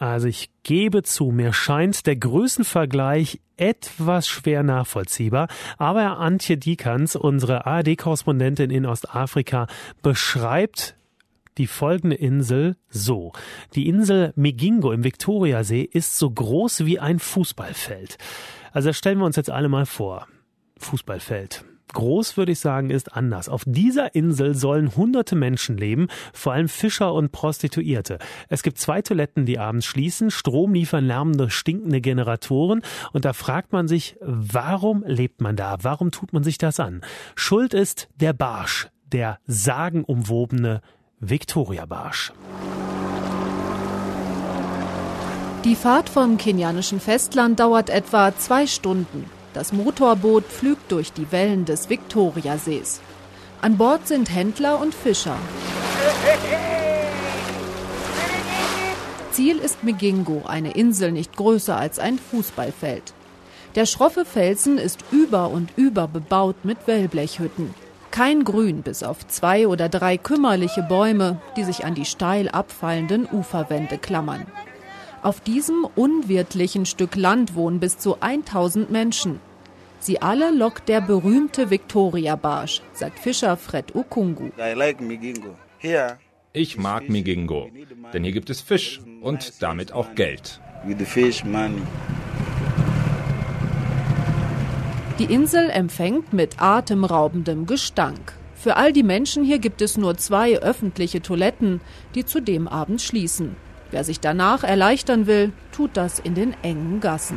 Also ich gebe zu, mir scheint der Größenvergleich etwas schwer nachvollziehbar. Aber Antje Dieckans, unsere ARD-Korrespondentin in Ostafrika, beschreibt die folgende Insel so. Die Insel Migingo im Viktoriasee ist so groß wie ein Fußballfeld. Also das stellen wir uns jetzt alle mal vor. Fußballfeld. Groß, würde ich sagen, ist anders. Auf dieser Insel sollen hunderte Menschen leben, vor allem Fischer und Prostituierte. Es gibt 2 Toiletten, die abends schließen, Strom liefern lärmende, stinkende Generatoren. Und da fragt man sich, warum lebt man da? Warum tut man sich das an? Schuld ist der Barsch, der sagenumwobene Victoria-Barsch. Die Fahrt vom kenianischen Festland dauert etwa 2 Stunden. Das Motorboot pflügt durch die Wellen des Viktoriasees. An Bord sind Händler und Fischer. Ziel ist Migingo, eine Insel nicht größer als ein Fußballfeld. Der schroffe Felsen ist über und über bebaut mit Wellblechhütten. Kein Grün, bis auf 2 oder 3 kümmerliche Bäume, die sich an die steil abfallenden Uferwände klammern. Auf diesem unwirtlichen Stück Land wohnen bis zu 1000 Menschen. Sie alle lockt der berühmte Victoria-Barsch, sagt Fischer Fred Ukungu. Ich mag Migingo, denn hier gibt es Fisch und damit auch Geld. Die Insel empfängt mit atemraubendem Gestank. Für all die Menschen hier gibt es nur 2 öffentliche Toiletten, die zudem abends schließen. Wer sich danach erleichtern will, tut das in den engen Gassen.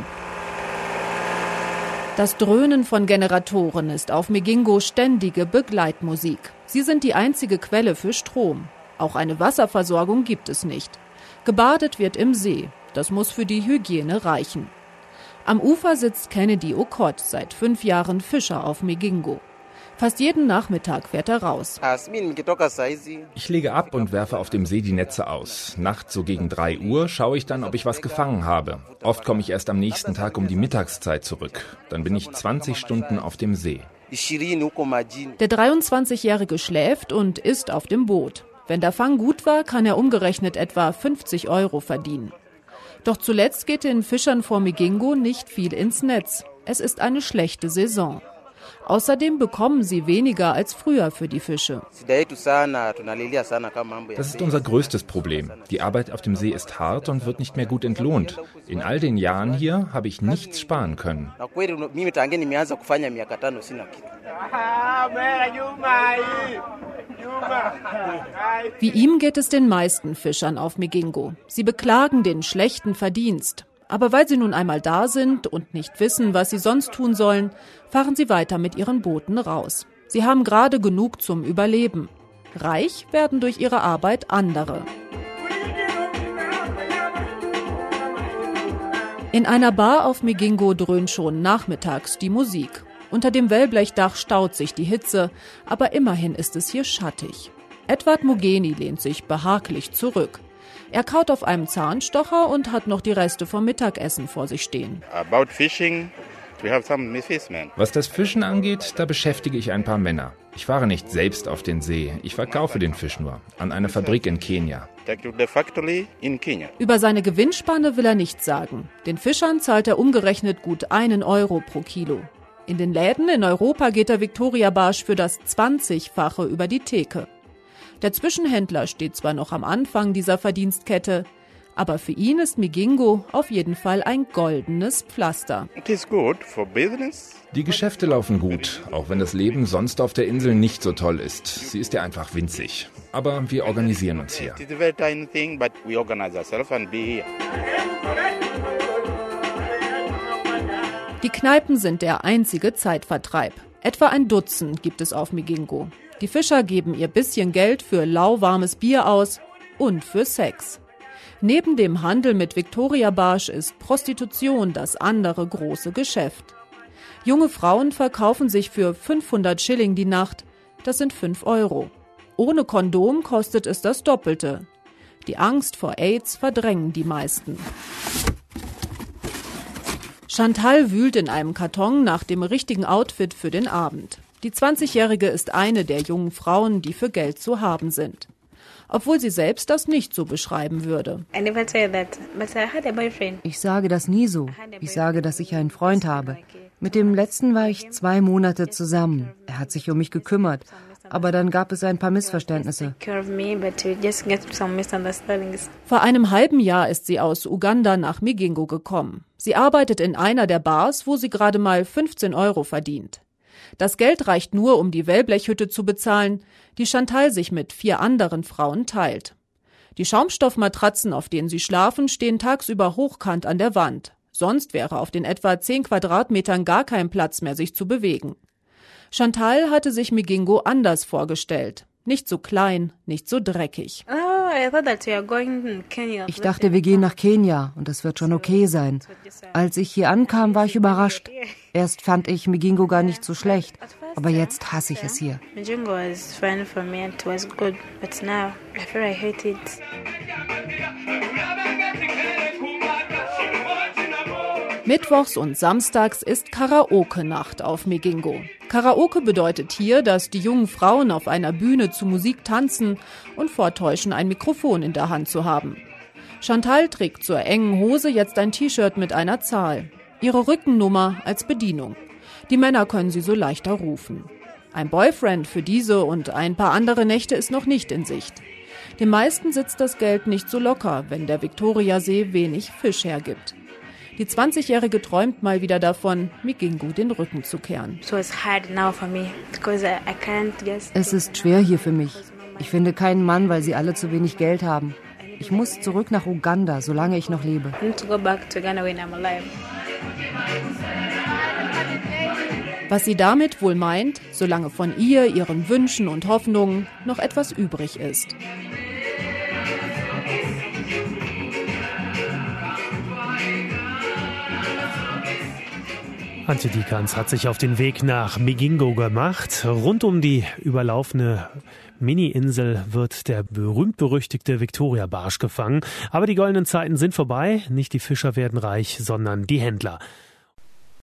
Das Dröhnen von Generatoren ist auf Migingo ständige Begleitmusik. Sie sind die einzige Quelle für Strom. Auch eine Wasserversorgung gibt es nicht. Gebadet wird im See. Das muss für die Hygiene reichen. Am Ufer sitzt Kennedy Okot, seit 5 Jahren Fischer auf Migingo. Fast jeden Nachmittag fährt er raus. Ich lege ab und werfe auf dem See die Netze aus. Nachts so gegen 3 Uhr schaue ich dann, ob ich was gefangen habe. Oft komme ich erst am nächsten Tag um die Mittagszeit zurück. Dann bin ich 20 Stunden auf dem See. Der 23-Jährige schläft und isst auf dem Boot. Wenn der Fang gut war, kann er umgerechnet etwa 50 € verdienen. Doch zuletzt geht den Fischern vor Migingo nicht viel ins Netz. Es ist eine schlechte Saison. Außerdem bekommen sie weniger als früher für die Fische. Das ist unser größtes Problem. Die Arbeit auf dem See ist hart und wird nicht mehr gut entlohnt. In all den Jahren hier habe ich nichts sparen können. Wie ihm geht es den meisten Fischern auf Migingo. Sie beklagen den schlechten Verdienst. Aber weil sie nun einmal da sind und nicht wissen, was sie sonst tun sollen, fahren sie weiter mit ihren Booten raus. Sie haben gerade genug zum Überleben. Reich werden durch ihre Arbeit andere. In einer Bar auf Migingo dröhnt schon nachmittags die Musik. Unter dem Wellblechdach staut sich die Hitze, aber immerhin ist es hier schattig. Edward Mugeni lehnt sich behaglich zurück. Er kaut auf einem Zahnstocher und hat noch die Reste vom Mittagessen vor sich stehen. Was das Fischen angeht, da beschäftige ich ein paar Männer. Ich fahre nicht selbst auf den See, ich verkaufe den Fisch nur an eine Fabrik in Kenia. Über seine Gewinnspanne will er nichts sagen. Den Fischern zahlt er umgerechnet gut 1 € pro Kilo. In den Läden in Europa geht der Victoria-Barsch für das 20-fache über die Theke. Der Zwischenhändler steht zwar noch am Anfang dieser Verdienstkette, aber für ihn ist Migingo auf jeden Fall ein goldenes Pflaster. Die Geschäfte laufen gut, auch wenn das Leben sonst auf der Insel nicht so toll ist. Sie ist ja einfach winzig. Aber wir organisieren uns hier. Die Kneipen sind der einzige Zeitvertreib. Etwa ein Dutzend gibt es auf Migingo. Die Fischer geben ihr bisschen Geld für lauwarmes Bier aus und für Sex. Neben dem Handel mit Victoria-Barsch ist Prostitution das andere große Geschäft. Junge Frauen verkaufen sich für 500 Schilling die Nacht, das sind 5 €. Ohne Kondom kostet es das Doppelte. Die Angst vor AIDS verdrängen die meisten. Chantal wühlt in einem Karton nach dem richtigen Outfit für den Abend. Die 20-Jährige ist eine der jungen Frauen, die für Geld zu haben sind. obwohl sie selbst das nicht so beschreiben würde. Ich sage das nie so. Ich sage, dass ich einen Freund habe. Mit dem letzten war ich 2 Monate zusammen. Er hat sich um mich gekümmert. Aber dann gab es ein paar Missverständnisse. Vor einem halben Jahr ist sie aus Uganda nach Migingo gekommen. Sie arbeitet in einer der Bars, wo sie gerade mal 15 € verdient. Das Geld reicht nur, um die Wellblechhütte zu bezahlen, die Chantal sich mit 4 anderen Frauen teilt. Die Schaumstoffmatratzen, auf denen sie schlafen, stehen tagsüber hochkant an der Wand. Sonst wäre auf den etwa 10 Quadratmetern gar kein Platz mehr, sich zu bewegen. Chantal hatte sich Migingo anders vorgestellt. Nicht so klein, nicht so dreckig. Ich dachte, wir gehen nach Kenia und das wird schon okay sein. Als ich hier ankam, war ich überrascht. Erst fand ich Migingo gar nicht so schlecht, aber jetzt hasse ich es hier. Mittwochs und samstags ist Karaoke-Nacht auf Migingo. Karaoke bedeutet hier, dass die jungen Frauen auf einer Bühne zu Musik tanzen und vortäuschen, ein Mikrofon in der Hand zu haben. Chantal trägt zur engen Hose jetzt ein T-Shirt mit einer Zahl. Ihre Rückennummer als Bedienung. Die Männer können sie so leichter rufen. Ein Boyfriend für diese und ein paar andere Nächte ist noch nicht in Sicht. Den meisten sitzt das Geld nicht so locker, wenn der Viktoriasee wenig Fisch hergibt. Die 20-Jährige träumt mal wieder davon, Migingo den Rücken zu kehren. Es ist schwer hier für mich. Ich finde keinen Mann, weil sie alle zu wenig Geld haben. Ich muss zurück nach Uganda, solange ich noch lebe. Was sie damit wohl meint, solange von ihr, ihren Wünschen und Hoffnungen noch etwas übrig ist. Antje Dieckans hat sich auf den Weg nach Migingo gemacht. Rund um die überlaufene Mini-Insel wird der berühmt-berüchtigte Viktoria-Barsch gefangen. Aber die goldenen Zeiten sind vorbei. Nicht die Fischer werden reich, sondern die Händler.